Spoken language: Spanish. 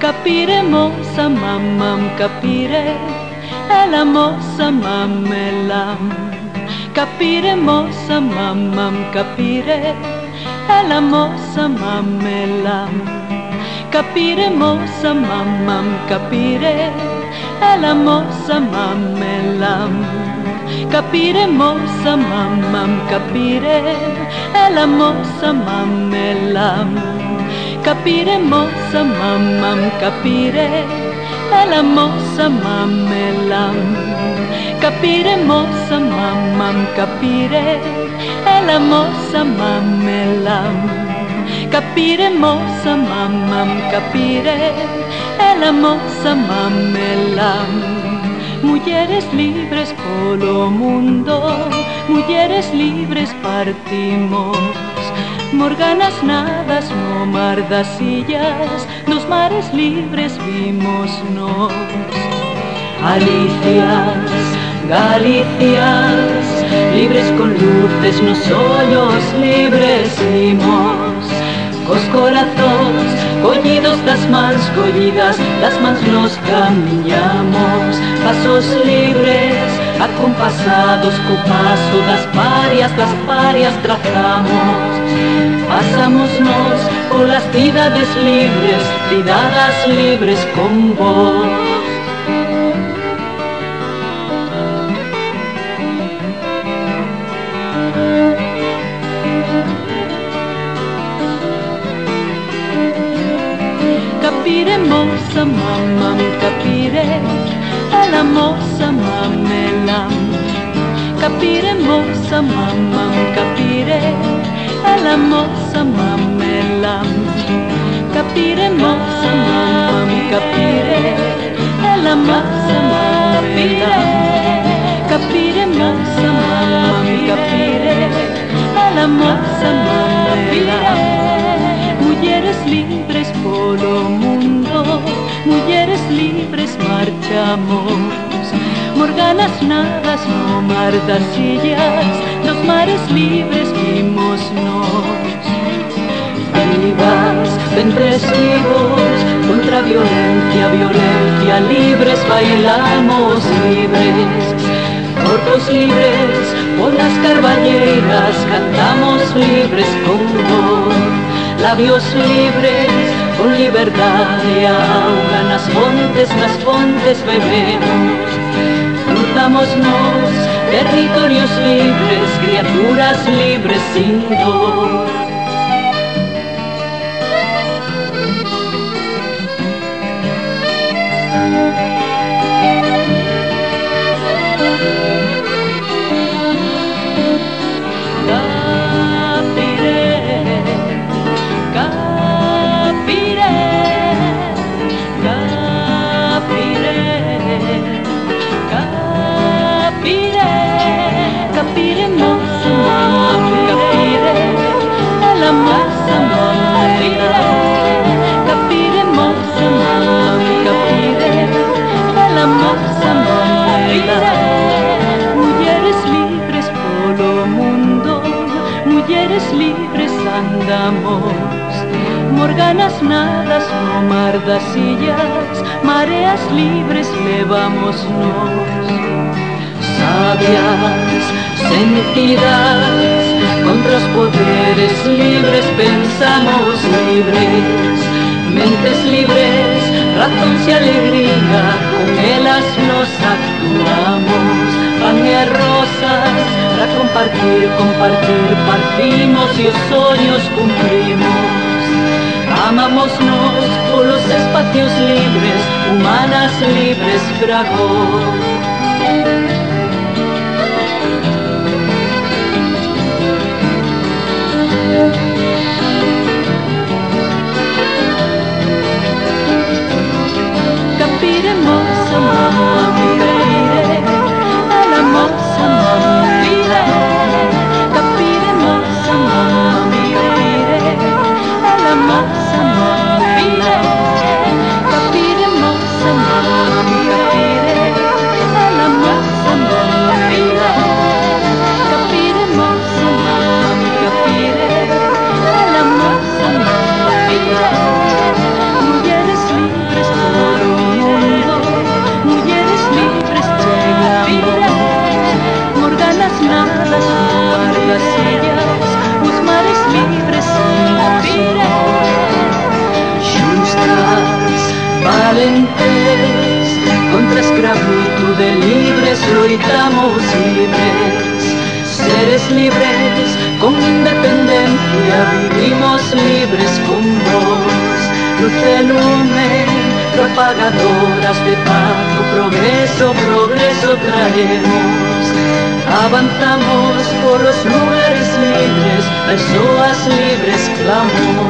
capire mossa mamam capire la mossa mammelam, capire mossa mamam capire la mossa mammelam, capire mossa mamam capire la mossa mammelam, capire mossa mamam capire la mossa mammelam, capire mossa mamam capire la mossa mammelam, capire mossa mamam capire la mossa mammelam, capire mossa mamam capire la mossa mammelam. Mujeres libres polo mundo, mujeres libres partimos, morganas nadas no mar das illas, nos mares libres vimos nos. Alicias, Galicias, libres con luces nos ollos libres imos, cos corazóns collidos das mans collidas, das mans nos camiñamos, pasos libres, acompasados co paso das parias trazamos, pasámonos polas cidades libres, cidadas libres con vos. Capire mossa mamam capire la mossa mammelam, capire mossa mamam capire la mossa mammelam, capire mossa mamam capire la mossa mammelam, capire mossa mamam capire la mossa mammelam. Mujeres libres polo mundo, mujeres libres marchamos, morganas nadas no mar das illas, los mares libres vimos nos. Vivas, ventres vivos, contra violencia, violencia, libres bailamos libres, corpos libres, por las carballeras cantamos libres con vos. Labios libres, con libertad y agua, nas fontes bebemos. Cruzámonos, territorios libres, criaturas libres sin dor. Capire mossa mamam capire la mossa mammelam, capire mossa mamam capire la mossa mammelam. Mujeres libres polo mundo, mujeres libres andamos, morganas nadas no mar das illas, mareas libres levámonos. Sabias, sentidas, contra os poderes libres pensamos libres, mentes libres, razóns e alegría, con elas nos actuamos, pan e rosas, para compartir, partimos e os soños cumprimos. Amámonos polos espacios libres, humanas libres fragor. Capire mossa mamam capire la mossa mammelam, capire mossa mamam capire la mossa mammelam, capire mossa mamam capire la mossa libres, con independencia vivimos libres con vos. Luz de lumen, propagadoras de paz, progreso, progreso traemos. Avanzamos por los lugares libres, persoas libres clamamos.